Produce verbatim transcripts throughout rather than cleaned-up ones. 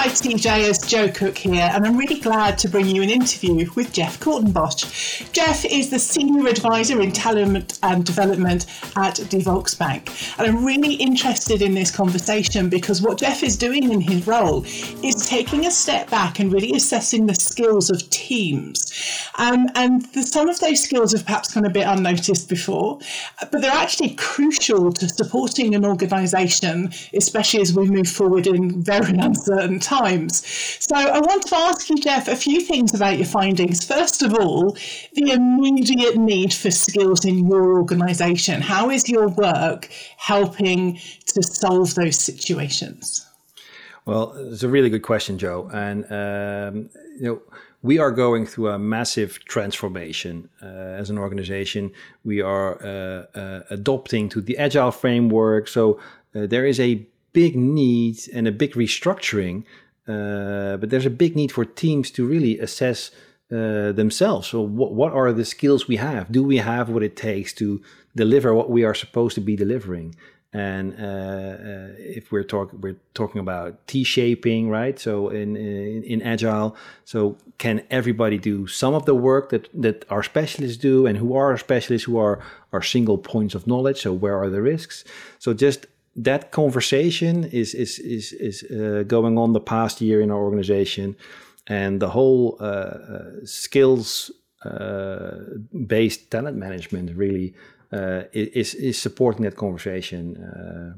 T J, as Joe Cook here, and I'm really glad to bring you an interview with Jeff Kortenbosch. Jeff is the Senior Advisor in Talent and Development at De Volksbank, and I'm really interested in this conversation because what Jeff is doing in his role is taking a step back and really assessing the skills of teams. Um, and the, some of those skills have perhaps gone a bit unnoticed before, but they're actually crucial to supporting an organisation, especially as we move forward in very uncertain times. So I want to ask you, Jeff, a few things about your findings. First of all, the immediate need for skills in your organisation. How is your work helping to solve those situations? Well, it's a really good question, Joe. And, um, you know, we are going through a massive transformation uh, as an organization. We are uh, uh, adopting to the Agile framework. So uh, there is a big need and a big restructuring, uh, but there's a big need for teams to really assess uh, themselves. So what, what are the skills we have? Do we have what it takes to deliver what we are supposed to be delivering? And uh, uh, if we're talking, we're talking about T-shaping, right? So in, in in Agile, so can everybody do some of the work that that our specialists do, and who are our specialists, who are our single points of knowledge? So where are the risks? So just that conversation is is is is uh, going on the past year in our organization, and the whole uh, uh, skills uh, based talent management really. Uh, is is supporting that conversation uh,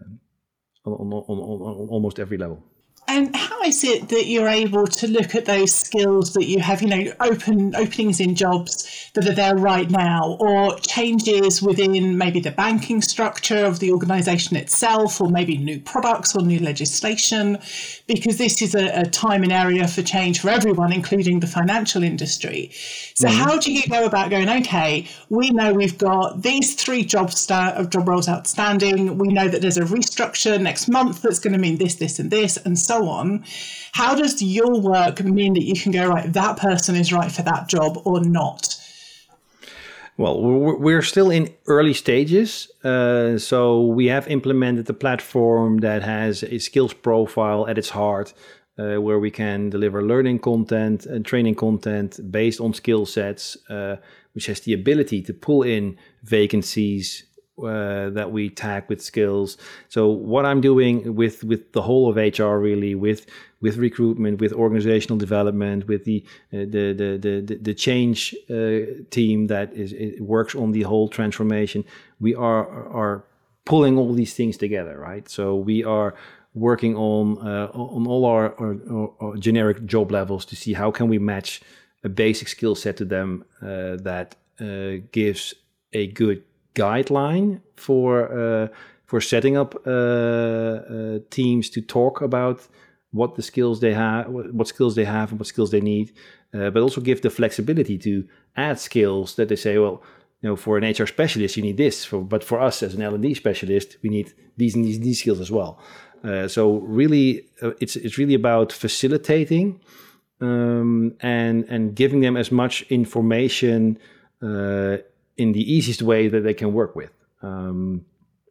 uh, on, on, on, on almost every level. And how is it that you're able to look at those skills that you have, you know, open openings in jobs that are there right now, or changes within maybe the banking structure of the organisation itself, or maybe new products or new legislation, because this is a, a time and area for change for everyone, including the financial industry. So mm-hmm. how do you go about going, okay, we know we've got these three job, sta- job roles outstanding, we know that there's a restructure next month that's going to mean this, this and this, and so on. How does your work mean that you can go, right, that person is right for that job or not? Well, we're still in early stages. Uh, so we have implemented a platform that has a skills profile at its heart, uh, where we can deliver learning content and training content based on skill sets, uh, which has the ability to pull in vacancies Uh, that we tag with skills. So what I'm doing with with the whole of H R, really, with with recruitment, with organizational development, with the uh, the, the the the change uh, team that is it works on the whole transformation, we are are pulling all these things together, right? So we are working on uh, on all our, our, our generic job levels to see how can we match a basic skill set to them uh, that uh, gives a good guideline for uh, for setting up uh, uh, teams to talk about what the skills they have, what skills they have, and what skills they need, uh, but also give the flexibility to add skills that they say, well, you know, for an H R specialist you need this, for, but for us as an L and D specialist we need these and these, these skills as well. Uh, so really, uh, it's it's really about facilitating um, and and giving them as much information Uh, in the easiest way that they can work with. Um,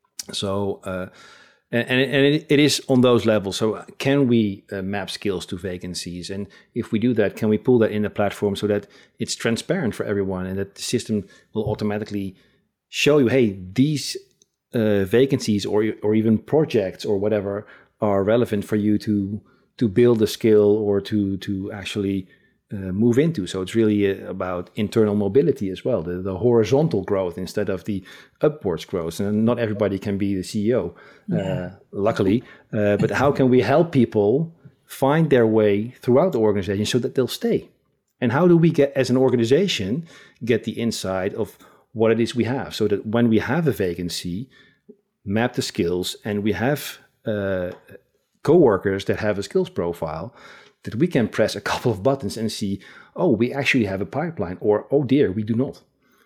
so, uh, and, and it, it is on those levels. So can we uh, map skills to vacancies? And if we do that, can we pull that in the platform so that it's transparent for everyone and that the system will automatically show you, hey, these uh, vacancies or or even projects or whatever are relevant for you to to build a skill or to to actually Uh, move into. So it's really uh, about internal mobility as well, the, the horizontal growth instead of the upwards growth. And not everybody can be the C E O, yeah. uh, luckily. Uh, but how can we help people find their way throughout the organization so that they'll stay? And how do we get, as an organization, get the insight of what it is we have, so that when we have a vacancy, map the skills, and we have uh, coworkers that have a skills profile, that we can press a couple of buttons and see, oh, we actually have a pipeline, or, oh dear, we do not.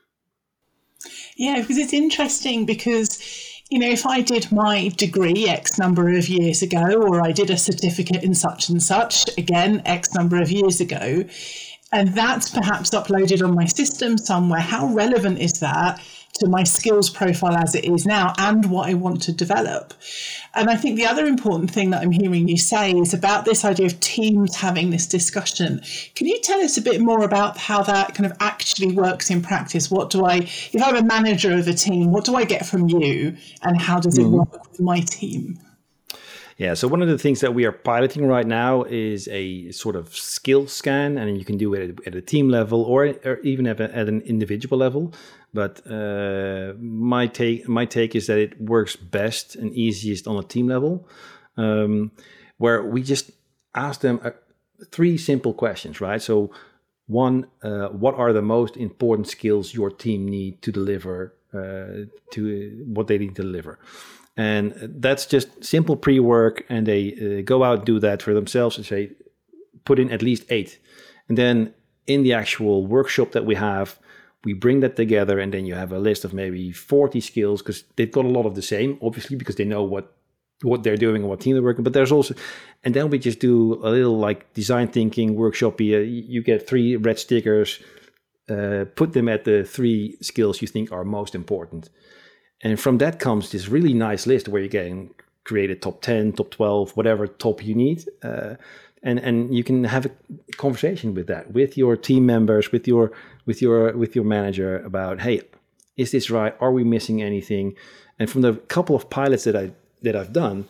Yeah, because it's interesting because, you know, if I did my degree X number of years ago, or I did a certificate in such and such, again, X number of years ago, and that's perhaps uploaded on my system somewhere, how relevant is that to my skills profile as it is now and what I want to develop. And I think the other important thing that I'm hearing you say is about this idea of teams having this discussion. Can you tell us a bit more about how that kind of actually works in practice? What do I, if I'm a manager of a team, what do I get from you and how does it mm-hmm. work with my team? Yeah, so one of the things that we are piloting right now is a sort of skill scan, and you can do it at a team level or, or even at, a, at an individual level. But uh, my take my take is that it works best and easiest on a team level, um, where we just ask them uh, three simple questions, right? So one, uh, what are the most important skills your team need to deliver uh, to what they need to deliver? And that's just simple pre-work, and they uh, go out and do that for themselves and say, put in at least eight. And then in the actual workshop that we have, we bring that together, and then you have a list of maybe forty skills, because they've got a lot of the same, obviously, because they know what what they're doing and what team they're working. But there's also, and then we just do a little like design thinking workshop. You, you get three red stickers, uh, put them at the three skills you think are most important. And from that comes this really nice list where you can create a top ten, top twelve, whatever top you need. Uh, and, and you can have a conversation with that, with your team members, with your with your with your manager about, hey, is this right? Are we missing anything? And from the couple of pilots that I that I've done,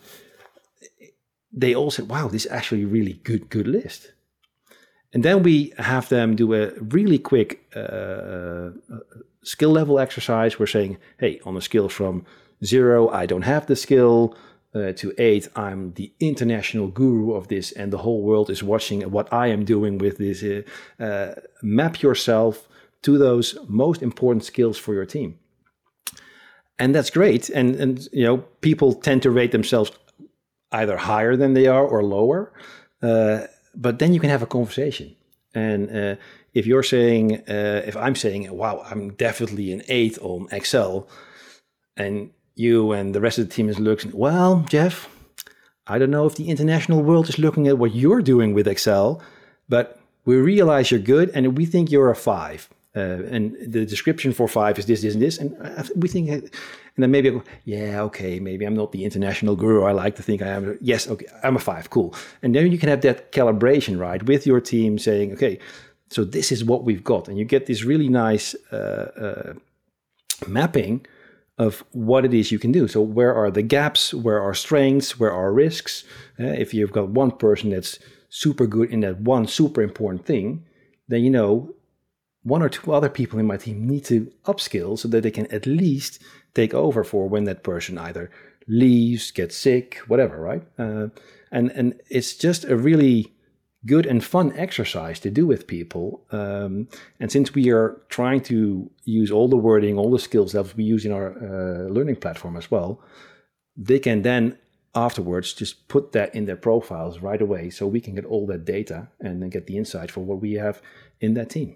they all said, wow, this is actually a really good, good list. And then we have them do a really quick uh, skill level exercise. We're saying, hey, on a scale from zero, I don't have the skill, uh, to eight, I'm the international guru of this, and the whole world is watching what I am doing with this. Uh, uh, map yourself to those most important skills for your team. And that's great. And, and you know, people tend to rate themselves either higher than they are or lower. Uh, but then you can have a conversation. And uh, if you're saying, uh, if I'm saying, wow, I'm definitely an eight on Excel, and you and the rest of the team is looking, well, Jeff, I don't know if the international world is looking at what you're doing with Excel, but we realize you're good and we think you're a five. Uh, and the description for five is this, this, and this. And we think, and then maybe I go, yeah, okay, maybe I'm not the international guru. I like to think I am. Yes, okay, I'm a five, cool. And then you can have that calibration, right, with your team saying, okay, so this is what we've got. And you get this really nice uh, uh, mapping of what it is you can do. So where are the gaps? Where are strengths? Where are risks? Uh, if you've got one person that's super good in that one super important thing, then you know, one or two other people in my team need to upskill so that they can at least take over for when that person either leaves, gets sick, whatever, right? Uh, and and it's just a really good and fun exercise to do with people. Um, and since we are trying to use all the wording, all the skills levels we use in our uh, learning platform as well, they can then afterwards just put that in their profiles right away, so we can get all that data and then get the insight for what we have in that team.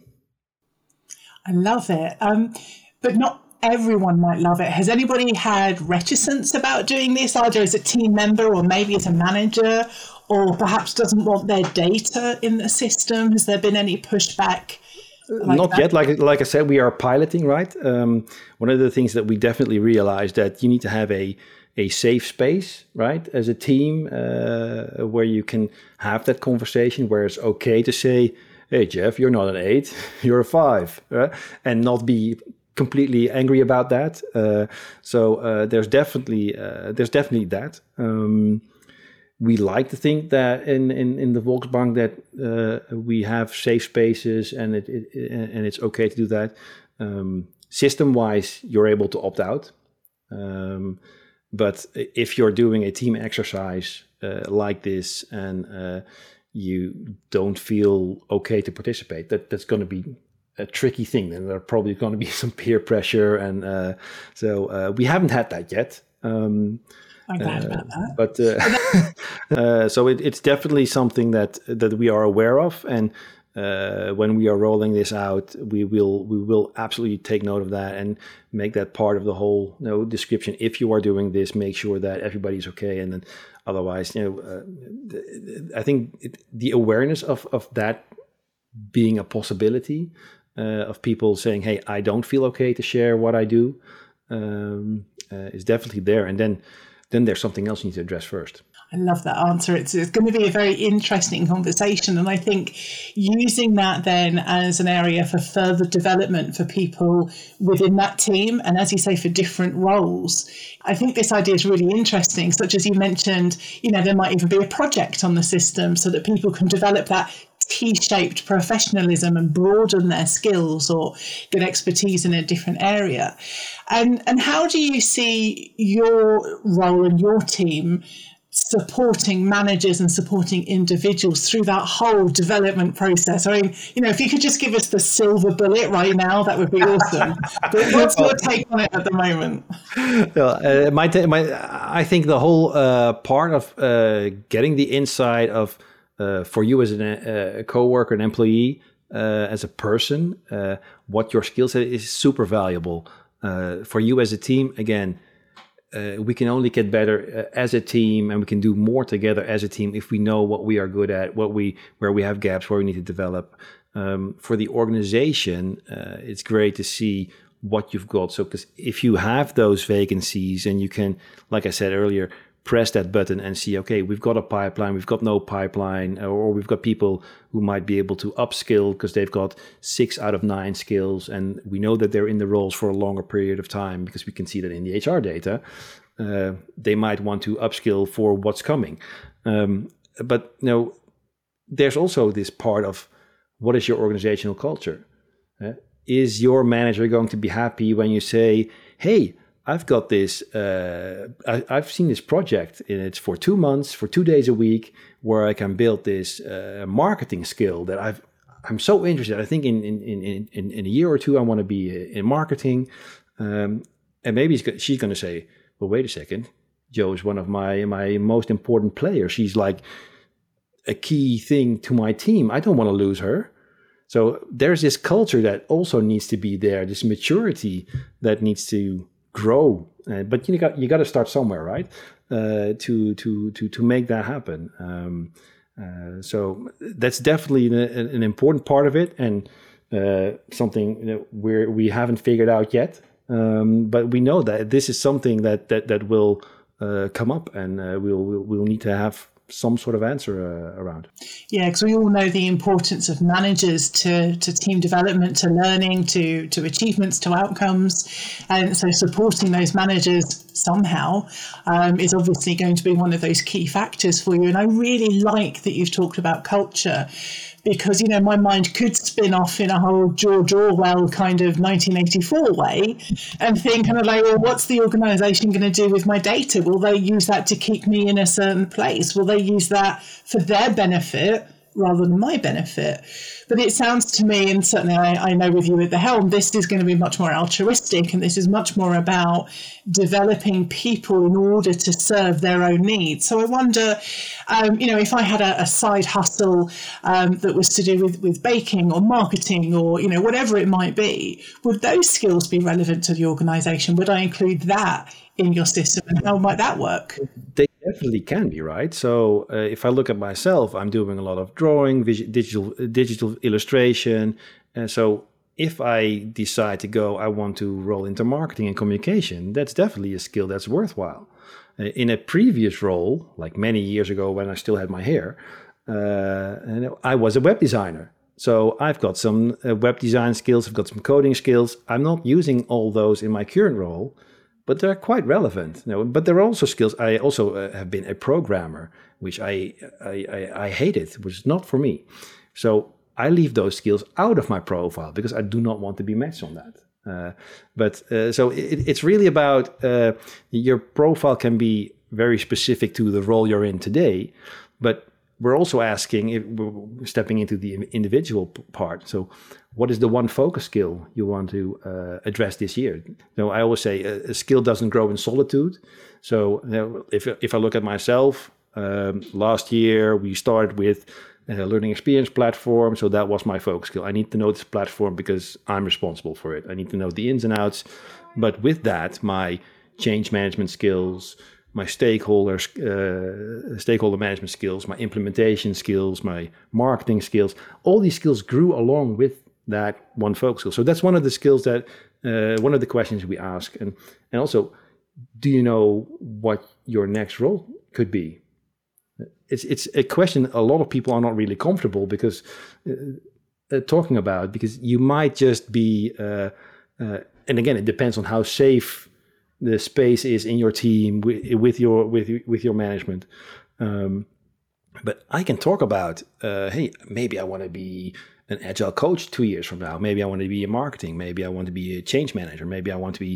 I love it. Um, but not everyone might love it. Has anybody had reticence about doing this, either as a team member or maybe as a manager, or perhaps doesn't want their data in the system? Has there been any pushback? Like Not that? yet. Like like I said, we are piloting, right? Um, one of the things that we definitely realized that you need to have a a safe space, right, as a team, uh, where you can have that conversation, where it's okay to say, hey, Jeff, you're not an eight, you're a five, right? And not be completely angry about that. Uh, so uh, there's definitely uh, there's definitely that. Um, we like to think that in in, in the Volksbank that uh, we have safe spaces, and it, it and it's okay to do that. Um, system-wise, you're able to opt out. Um, but if you're doing a team exercise uh, like this and uh, you don't feel okay to participate, that that's going to be a tricky thing. And there are probably going to be some peer pressure. And uh, so uh, we haven't had that yet. Um, I'm glad uh, about that. But uh, uh, so it, it's definitely something that that we are aware of. And uh, when we are rolling this out, we will we will absolutely take note of that and make that part of the whole you know, description. If you are doing this, make sure that everybody's okay. And then otherwise, you know, uh, I think it, the awareness of, of that being a possibility uh, of people saying, hey, I don't feel okay to share what I do, um, uh, is definitely there. And then, then there's something else you need to address first. I love that answer. It's, it's going to be a very interesting conversation. And I think using that then as an area for further development for people within that team, and as you say, for different roles, I think this idea is really interesting, such as you mentioned, you know, there might even be a project on the system so that people can develop that T-shaped professionalism and broaden their skills or get expertise in a different area. And, and how do you see your role and your team supporting managers and supporting individuals through that whole development process? I mean, you know, if you could just give us the silver bullet right now, that would be awesome. But what's your take on it at the moment? Well, uh, my, t- my, I think the whole uh, part of uh, getting the insight of, uh, for you as an, uh, a coworker, an employee, uh, as a person, uh, what your skill set is super valuable. Uh, for you as a team, again, Uh, we can only get better uh, as a team, and we can do more together as a team if we know what we are good at, what we where we have gaps, where we need to develop. Um, for the organization, uh, it's great to see what you've got. So, because if you have those vacancies, and you can, like I said earlier, press that button and see, okay, we've got a pipeline, we've got no pipeline, or we've got people who might be able to upskill because they've got six out of nine skills, and we know that they're in the roles for a longer period of time because we can see that in the H R data. Uh, they might want to upskill for what's coming. Um, but you know, there's also this part of what is your organizational culture? Uh, is your manager going to be happy when you say, hey, I've got this, uh, I, I've seen this project, and it's for two months, for two days a week, where I can build this uh, marketing skill that I've, I'm so interested. I think in in in in, in a year or two, I want to be in marketing. Um, and maybe he's, she's going to say, well, wait a second, Jo is one of my, my most important players. She's like a key thing to my team. I don't want to lose her. So there's this culture that also needs to be there, this maturity that needs to grow, uh, but you got you got to start somewhere, right? Uh, to to to to make that happen. Um, uh, so that's definitely an, an important part of it, and uh, something, you know, where we haven't figured out yet. Um, but we know that this is something that that that will uh, come up, and uh, we'll, we'll we'll need to have some sort of answer uh, around. Yeah, because we all know the importance of managers to, to team development, to learning, to, to achievements, to outcomes. And so supporting those managers somehow um, is obviously going to be one of those key factors for you. And I really like that you've talked about culture, because, you know, my mind could spin off in a whole George Orwell kind of nineteen eighty-four way and think kind of like, well, what's the organisation going to do with my data? Will they use that to keep me in a certain place? Will they use that for their benefit rather than my benefit? But it sounds to me, and certainly I, I know with you at the helm, this is going to be much more altruistic, and this is much more about developing people in order to serve their own needs. So I wonder, um, you know, if I had a, a side hustle um, that was to do with, with baking or marketing or, you know, whatever it might be, would those skills be relevant to the organisation? Would I include that in your system, and how might that work? They definitely can be, right? So uh, if I look at myself, I'm doing a lot of drawing, vis- digital digital illustration. And so if I decide to go, I want to roll into marketing and communication, that's definitely a skill that's worthwhile. Uh, in a previous role, like many years ago when I still had my hair, uh, and I was a web designer. So I've got some uh, web design skills, I've got some coding skills. I'm not using all those in my current role, but they're quite relevant. You know, but there are also skills. I also uh, have been a programmer, which I, I, I, I hated, which is not for me. So I leave those skills out of my profile because I do not want to be matched on that. Uh, but uh, so it, it's really about uh, your profile can be very specific to the role you're in today, but we're also asking, if we're stepping into the individual part. So what is the one focus skill you want to uh, address this year? You know, I always say a, a skill doesn't grow in solitude. So you know, if, if I look at myself, um, last year we started with a learning experience platform. So that was my focus skill. I need to know this platform because I'm responsible for it. I need to know the ins and outs. But with that, my change management skills, my stakeholders, uh, stakeholder management skills, my implementation skills, my marketing skills, all these skills grew along with that one focus skill. So that's one of the skills that, uh, one of the questions we ask. And, and also, do you know what your next role could be? It's it's a question a lot of people are not really comfortable because uh, uh, talking about, because you might just be, uh, uh, and again, it depends on how safe the space is in your team with, with your with with your management. Um, but I can talk about, uh, hey, maybe I want to be an agile coach two years from now. Maybe I want to be in marketing. Maybe I want to be a change manager. Maybe I want to be,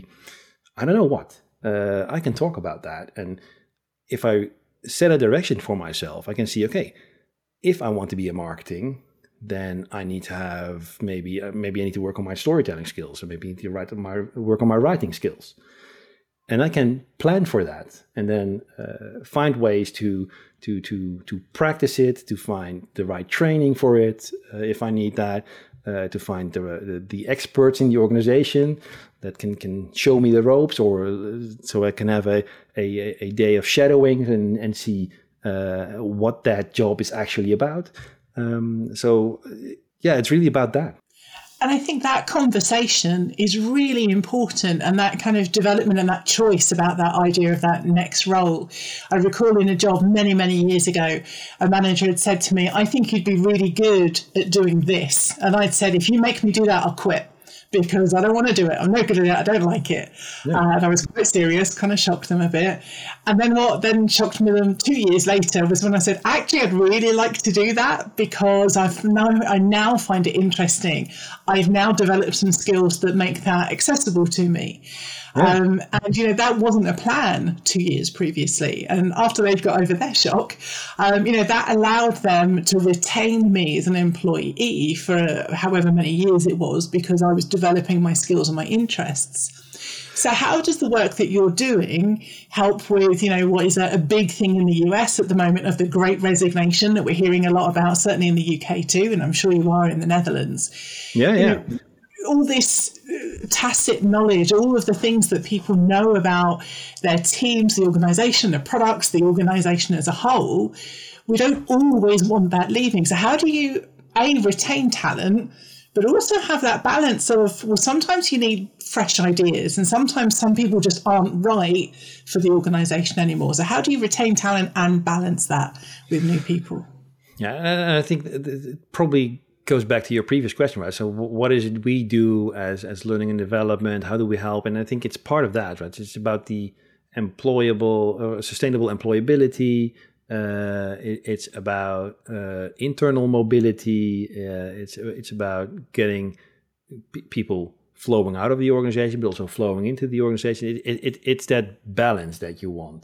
I don't know what. Uh, I can talk about that, and if I set a direction for myself, I can see, okay, if I want to be a marketing, then I need to have maybe uh, maybe I need to work on my storytelling skills, or maybe I need to write my work on my writing skills, and I can plan for that, and then uh, find ways to to to to practice it, to find the right training for it uh, if I need that, uh, to find the, the the experts in the organization that can, can show me the ropes, or so I can have a, a, a day of shadowing and, and see uh, what that job is actually about. Um, so, yeah, it's really about that. And I think that conversation is really important, and that kind of development and that choice about that idea of that next role. I recall in a job many, many years ago, a manager had said to me, I think you'd be really good at doing this. And I'd said, if you make me do that, I'll quit, because I don't want to do it. I'm no good at it. I don't like it. Yeah. Uh, and I was quite serious, kind of shocked them a bit. And then what then shocked me them two years later was when I said, actually, I'd really like to do that, because I've now, I now find it interesting. I've now developed some skills that make that accessible to me. Yeah. Um, and, you know, that wasn't a plan two years previously. And after they've got over their shock, um, you know, that allowed them to retain me as an employee for however many years it was, because I was developing my skills and my interests. So how does the work that you're doing help with, you know, what is a, a big thing in the U S at the moment of the Great Resignation that we're hearing a lot about, certainly in the U K too, and I'm sure you are in the Netherlands. Yeah, yeah. You know, all this tacit knowledge, all of the things that people know about their teams, the organisation, the products, the organisation as a whole, we don't always want that leaving. So how do you, A, retain talent, but also have that balance of, well, sometimes you need fresh ideas, and sometimes some people just aren't right for the organisation anymore. So how do you retain talent and balance that with new people? Yeah, and I think it probably goes back to your previous question, right? So what is it we do as as learning and development? How do we help? And I think it's part of that, right? It's about the employable, uh, sustainable employability. Uh, it, it's about uh, internal mobility. Uh, it's it's about getting p- people flowing out of the organization, but also flowing into the organization. It, it, it it's that balance that you want.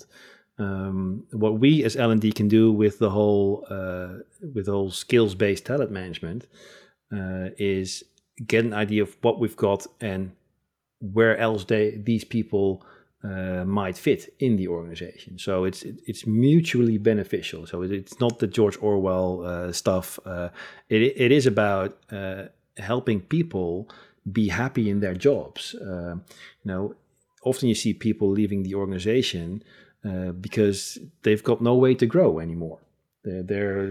Um, what we as L and D can do with the whole uh, with the whole skills-based talent management uh, is get an idea of what we've got and where else they these people uh, might fit in the organization. So it's it's mutually beneficial. So it's not the George Orwell uh, stuff. Uh, it it is about uh, helping people be happy in their jobs. Uh, you know, often you see people leaving the organization Uh, because they've got no way to grow anymore. They're, they're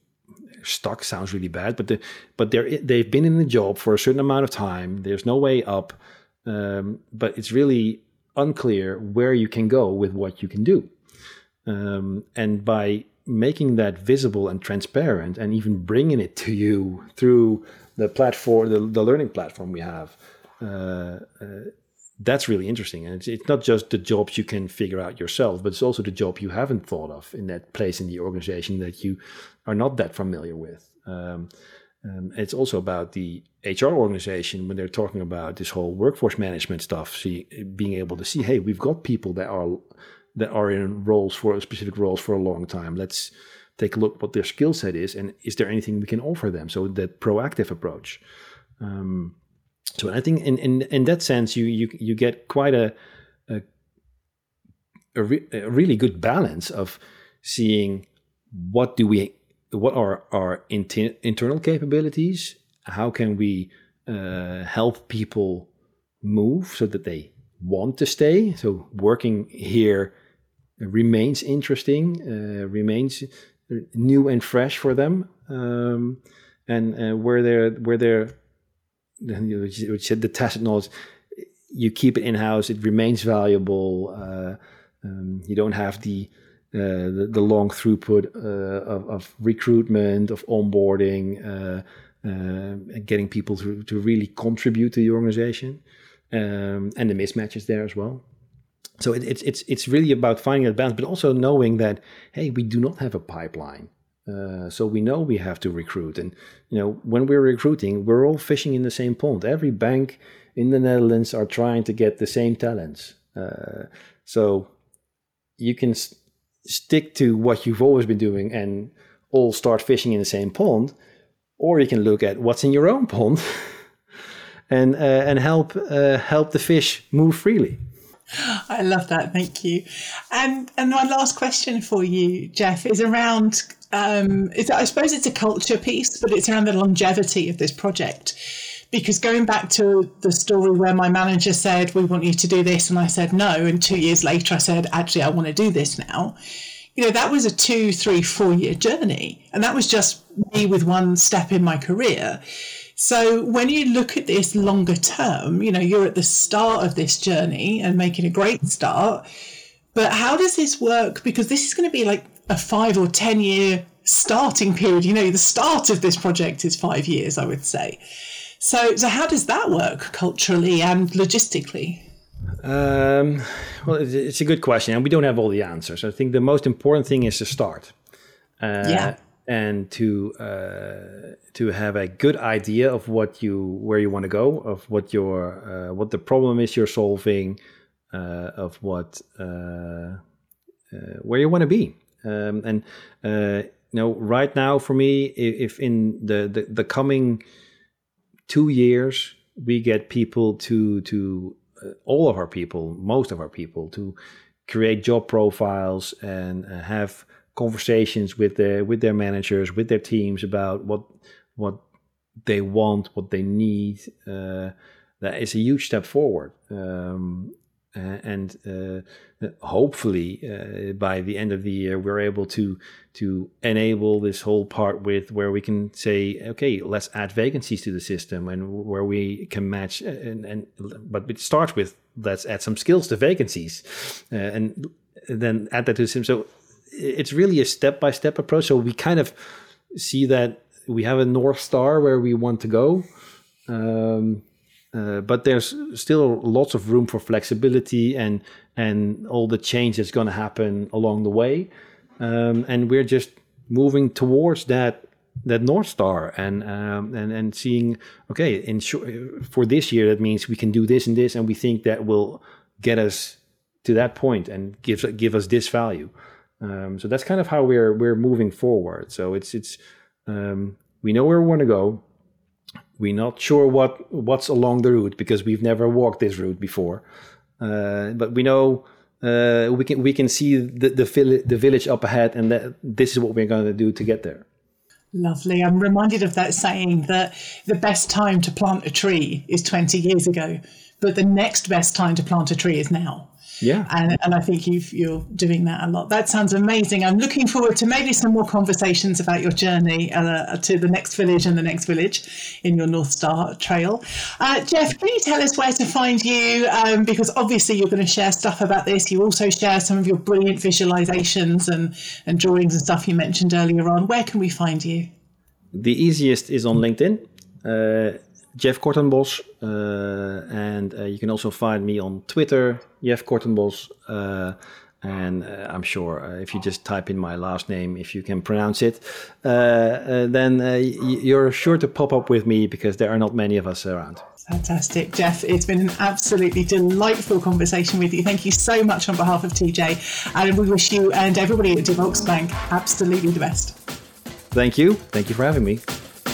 stuck. Sounds really bad, but the, but they're they've been in the job for a certain amount of time. There's no way up, um, but it's really unclear where you can go with what you can do. Um, and by making that visible and transparent, and even bringing it to you through the platform, the, the learning platform we have. Uh, uh, That's really interesting. And it's, it's not just the jobs you can figure out yourself, but it's also the job you haven't thought of in that place in the organization that you are not that familiar with. Um, um, it's also about the H R organization when they're talking about this whole workforce management stuff, see, being able to see, hey, we've got people that are that are in roles for specific roles for a long time. Let's take a look what their skill set is, and is there anything we can offer them? So that proactive approach. Um, So I think in, in, in that sense, you you you get quite a a, a, re, a really good balance of seeing what do we what are our inter, internal capabilities, how can we uh, help people move so that they want to stay. So working here remains interesting, uh, remains new and fresh for them, um, and uh, where they're where they're which said the tacit knowledge, you keep it in-house, it remains valuable. Uh, um, you don't have the, uh, the, the long throughput uh, of, of recruitment, of onboarding, uh, uh, getting people to, to really contribute to the organization. Um, and the mismatches there as well. So it, it's it's it's really about finding a balance, but also knowing that, hey, we do not have a pipeline. Uh, so we know we have to recruit. And, you know, when we're recruiting, we're all fishing in the same pond. Every bank in the Netherlands are trying to get the same talents. Uh, so you can s- stick to what you've always been doing and all start fishing in the same pond, or you can look at what's in your own pond and uh, and help uh, help the fish move freely. I love that. Thank you. And and my last question for you, Jeff, is around, um, it's, I suppose it's a culture piece, but it's around the longevity of this project. Because going back to the story where my manager said, we want you to do this, and I said no, and two years later I said, actually, I want to do this now. You know, that was a two, three, four year journey. And that was just me with one step in my career. So when you look at this longer term, you know, you're at the start of this journey and making a great start. But how does this work? Because this is going to be like a five or ten year starting period. You know, the start of this project is five years, I would say. So, so how does that work culturally and logistically? Um, well, it's a good question, and we don't have all the answers. I think the most important thing is to start. Uh, yeah. And to uh, to have a good idea of what you where you want to go, of what your uh, what the problem is you're solving, uh, of what uh, uh, where you want to be. Um, and uh, you know, right now for me, if in the, the, the coming two years we get people to to uh, all of our people, most of our people, to create job profiles and uh, have conversations with their with their managers, with their teams about what what they want, what they need. Uh, that is a huge step forward, um, and uh, hopefully uh, by the end of the year we're able to to enable this whole part with where we can say, okay, let's add vacancies to the system, and where we can match. And, and but it starts with let's add some skills to vacancies, uh, and then add that to the system. So it's really a step-by-step approach. So we kind of see that we have a North Star where we want to go. Um, uh, but there's still lots of room for flexibility and and all the change that's going to happen along the way. Um, and we're just moving towards that that North Star and um, and and seeing, okay, in short, for this year, that means we can do this and this, and we think that will get us to that point and gives give us this value. Um, so that's kind of how we're we're moving forward. So it's it's um, we know where we want to go. We're not sure what what's along the route because we've never walked this route before. Uh, but we know uh, we can we can see the the, vill- the village up ahead, and that this is what we're going to do to get there. Lovely. I'm reminded of that saying that the best time to plant a tree is twenty years ago, but the next best time to plant a tree is now. Yeah. And, and I think you've, you're doing that a lot. That sounds amazing. I'm looking forward to maybe some more conversations about your journey uh, to the next village and the next village in your North Star Trail. Uh, Jeff, can you tell us where to find you? Um, because obviously you're going to share stuff about this. You also share some of your brilliant visualizations and, and drawings and stuff you mentioned earlier on. Where can we find you? The easiest is on LinkedIn. Uh, Jeff Kortenbos, uh, and uh, you can also find me on Twitter, Jeff Kortenbos, uh, and uh, I'm sure uh, if you just type in my last name, if you can pronounce it, uh, uh, then uh, you're sure to pop up with me because there are not many of us around. Fantastic, Jeff. It's been an absolutely delightful conversation with you. Thank you so much on behalf of T J, and we wish you and everybody at DeVolksbank absolutely the best. Thank you. Thank you for having me.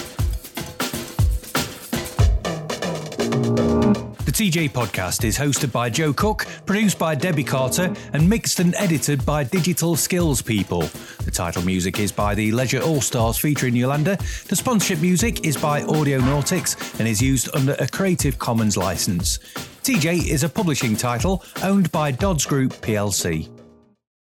The T J Podcast is hosted by Joe Cook, produced by Debbie Carter, and mixed and edited by Digital Skills People. The title music is by the Leisure All-Stars featuring Yolanda. The sponsorship music is by Audionautics and is used under a Creative Commons license. T J is a publishing title owned by Dodds Group P L C.